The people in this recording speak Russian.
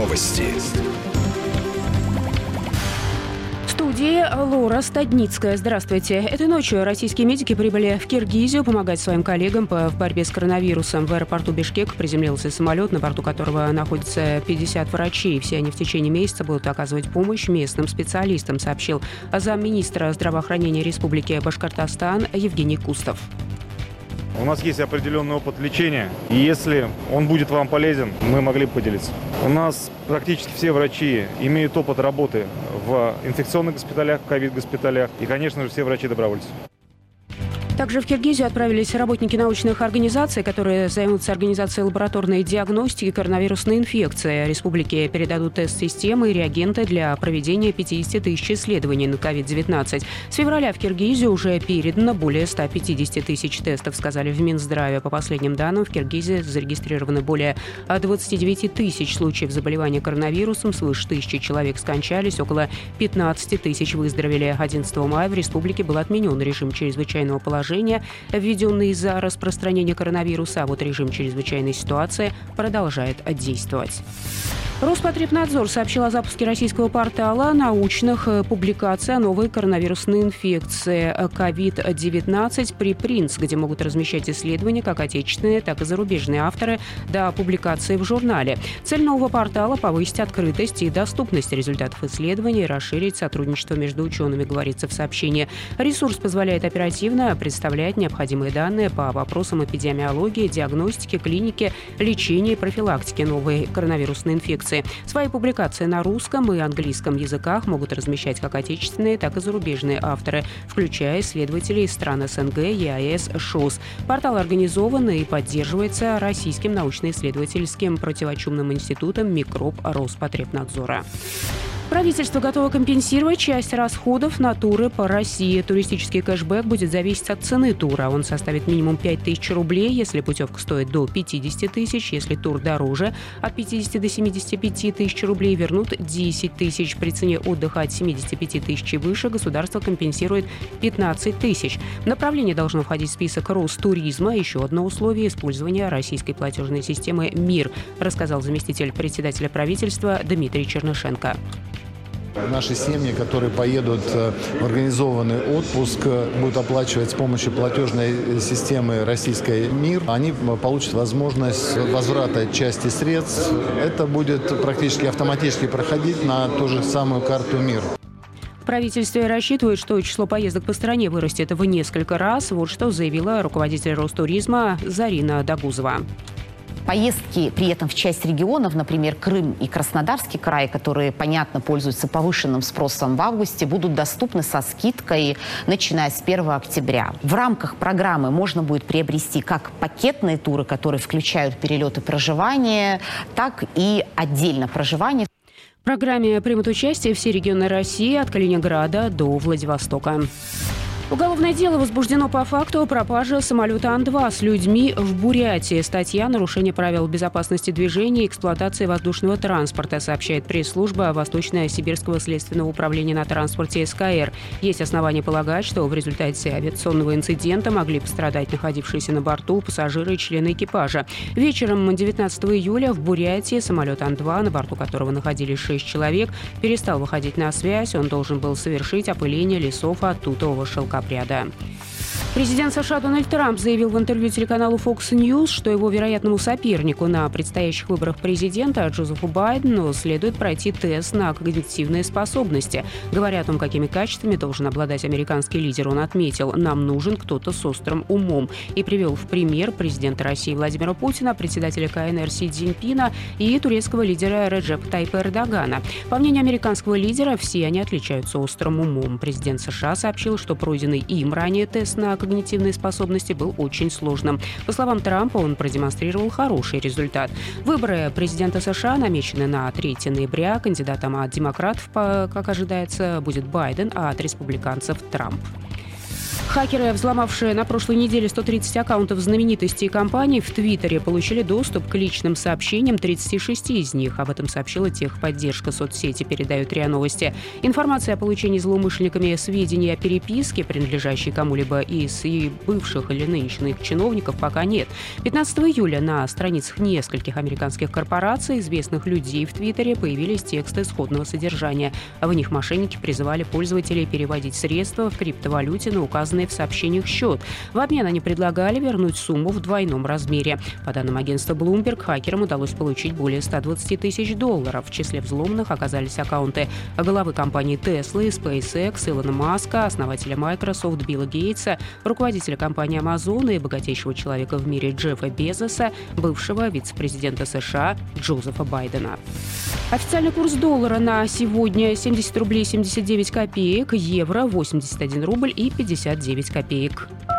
Новости. В студии Лора Стадницкая. Здравствуйте. Этой ночью российские медики прибыли в Киргизию помогать своим коллегам в борьбе с коронавирусом. В аэропорту Бишкек приземлился самолет, на борту которого находится 50 врачей. Все они в течение месяца будут оказывать помощь местным специалистам, сообщил замминистра здравоохранения Республики Башкортостан Евгений Кустов. У нас есть определенный опыт лечения, и если он будет вам полезен, мы могли бы поделиться. У нас практически все врачи имеют опыт работы в инфекционных госпиталях, ковид-госпиталях, и, конечно же, все врачи-добровольцы. Также в Киргизию отправились работники научных организаций, которые займутся организацией лабораторной диагностики коронавирусной инфекции. Республике передадут тест-системы и реагенты для проведения 50 тысяч исследований на COVID-19. С февраля в Киргизию уже передано более 150 тысяч тестов, сказали в Минздраве. По последним данным, в Киргизии зарегистрированы более 29 тысяч случаев заболевания коронавирусом, свыше 1000 человек скончались, около 15 тысяч выздоровели. 11 мая в республике был отменен режим чрезвычайного положения, введенный из-за распространения коронавируса, а вот режим чрезвычайной ситуации продолжает действовать. Роспотребнадзор сообщил о запуске российского портала научных публикаций о новой коронавирусной инфекции COVID-19 Preprint, где могут размещать исследования как отечественные, так и зарубежные авторы до публикации в журнале. Цель нового портала – повысить открытость и доступность результатов исследований, расширить сотрудничество между учеными, говорится в сообщении. Ресурс позволяет оперативно представлять необходимые данные по вопросам эпидемиологии, диагностики, клиники, лечения и профилактики новой коронавирусной инфекции. Свои публикации на русском и английском языках могут размещать как отечественные, так и зарубежные авторы, включая исследователей из стран СНГ, ЕАЭС, ШОС. Портал организован и поддерживается Российским научно-исследовательским противочумным институтом «Микроб» Роспотребнадзора. Правительство готово компенсировать часть расходов на туры по России. Туристический кэшбэк будет зависеть от цены тура. Он составит минимум 5000 рублей, если путевка стоит до 50 тысяч. Если тур дороже, от 50 до 75 тысяч рублей, вернут 10 тысяч. При цене отдыха от 75 тысяч и выше государство компенсирует 15 тысяч. Направление должно входить в список Ростуризма. Еще одно условие – использование российской платежной системы МИР, рассказал заместитель председателя правительства Дмитрий Чернышенко. Наши семьи, которые поедут в организованный отпуск, будут оплачивать с помощью платежной системы российской МИР, они получат возможность возврата части средств. Это будет практически автоматически проходить на ту же самую карту МИР. Правительство рассчитывает, что число поездок по стране вырастет в несколько раз. Вот что заявила руководитель Ростуризма Зарина Дагузова. Поездки при этом в часть регионов, например, Крым и Краснодарский край, которые, понятно, пользуются повышенным спросом в августе, будут доступны со скидкой, начиная с 1 октября. В рамках программы можно будет приобрести как пакетные туры, которые включают перелеты и проживание, так и отдельно проживание. В программе примут участие все регионы России от Калининграда до Владивостока. Уголовное дело возбуждено по факту пропажи самолета Ан-2 с людьми в Бурятии. Статья «Нарушение правил безопасности движения и эксплуатации воздушного транспорта», сообщает пресс-служба Восточно-Сибирского следственного управления на транспорте СКР. Есть основания полагать, что в результате авиационного инцидента могли пострадать находившиеся на борту пассажиры и члены экипажа. Вечером 19 июля в Бурятии самолет Ан-2, на борту которого находились 6 человек, перестал выходить на связь. Он должен был совершить опыление лесов от тутового шелкопряда. Президент США Дональд Трамп заявил в интервью телеканалу Fox News, что его вероятному сопернику на предстоящих выборах президента Джозефу Байдену следует пройти тест на когнитивные способности. Говоря о том, какими качествами должен обладать американский лидер, он отметил: «Нам нужен кто-то с острым умом», и привел в пример президента России Владимира Путина, председателя КНР Си Цзиньпина и турецкого лидера Реджепа Тайипа Эрдогана. По мнению американского лидера, все они отличаются острым умом. Президент США сообщил, что пройденный им ранее тест на когнитивные способности был очень сложным. По словам Трампа, он продемонстрировал хороший результат. Выборы президента США намечены на 3 ноября. Кандидатом от демократов, как ожидается, будет Байден, а от республиканцев – Трамп. Хакеры, взломавшие на прошлой неделе 130 аккаунтов знаменитостей и компаний в Твиттере, получили доступ к личным сообщениям 36 из них. Об этом сообщила техподдержка соцсети, передают РИА Новости. Информация о получении злоумышленниками сведений о переписке, принадлежащей кому-либо из и бывших или нынешних чиновников, пока нет. 15 июля на страницах нескольких американских корпораций, известных людей в Твиттере, появились тексты сходного содержания. В них мошенники призывали пользователей переводить средства в криптовалюте на указанный в сообщениях счет. В обмен они предлагали вернуть сумму в двойном размере. По данным агентства Bloomberg, хакерам удалось получить более $120 тысяч. В числе взломанных оказались аккаунты главы компании Tesla, SpaceX, Илона Маска, основателя Microsoft Билла Гейтса, руководителя компании Amazon и богатейшего человека в мире Джеффа Безоса, бывшего вице-президента США Джозефа Байдена. Официальный курс доллара на сегодня 70 рублей 79 копеек, евро 81 рубль и 59 копеек.